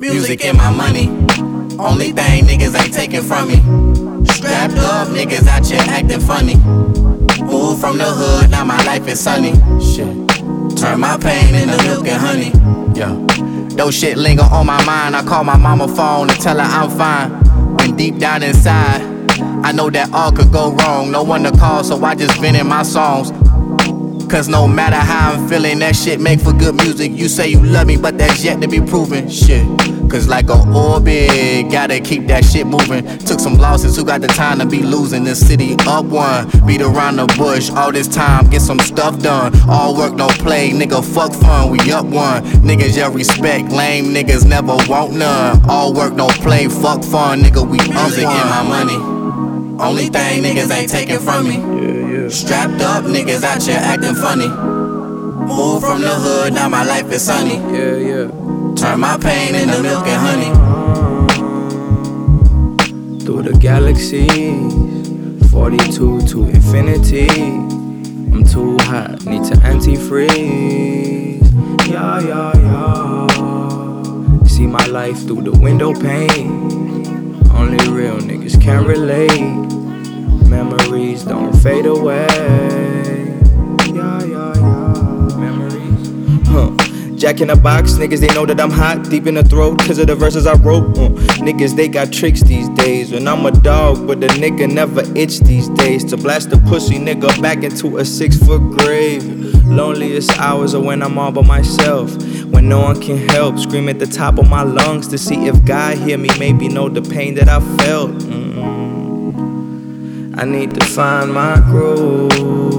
Music and my money, only thing niggas ain't taking from me. Strapped up niggas out here acting funny. Moved from the hood, now my life is sunny. Shit, turn my pain into milk and honey. Yeah, those shit linger on my mind. I call my mama phone and tell her I'm fine. When deep down inside, I know that all could go wrong. No one to call, so I just vent in my songs. Cause no matter how I'm feeling, that shit make for good music. You say you love me, but that's yet to be proven. Shit, cause like a orbit, gotta keep that shit moving. Took some losses, who got the time to be losing? This city up one, beat around the bush all this time, get some stuff done. All work, no play, nigga, fuck fun, we up one. Niggas, yeah, respect, lame niggas never want none. All work, no play, fuck fun, nigga, we up one. Music and my money, only thing niggas ain't taking from me. Strapped up niggas out here acting funny. Moved from the hood, now my life is sunny. Turn my pain into milk and honey. Through the galaxies, 42 to infinity. I'm too hot, need to antifreeze. Yeah. See my life through the window pane. Only real niggas can relate. Memories don't fade away. Yeah. Memories. Jack in the box, niggas, they know that I'm hot. Deep in the throat, cause of the verses I wrote. Niggas, they got tricks these days. And I'm a dog, but the nigga never itch these days. To blast the pussy nigga back into a 6-foot grave. Loneliest hours are when I'm all by myself. When no one can help, scream at the top of my lungs to see if God hear me, maybe know the pain that I felt. I need to find my groove,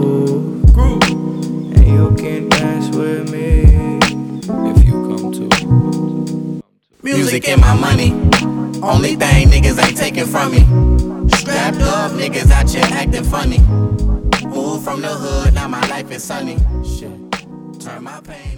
and you can dance with me if you come to. Music and my money, only thing niggas ain't taking from me. Strapped up niggas out here acting funny. Moved from the hood, now my life is sunny. Shit, turn my pain